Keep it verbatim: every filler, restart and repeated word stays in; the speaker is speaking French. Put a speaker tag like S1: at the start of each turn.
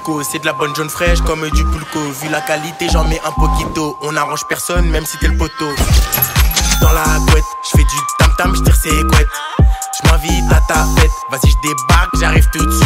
S1: pulco. C'est de la bonne jaune fraîche comme du pulco. Vu la qualité, j'en mets un poquito. On n'arrange personne, même si t'es le poteau. Dans la couette, j'fais du tam tam, j'tire ses couettes. J'm'invite à ta fête, vas-y j'débarque, j'arrive tout de suite.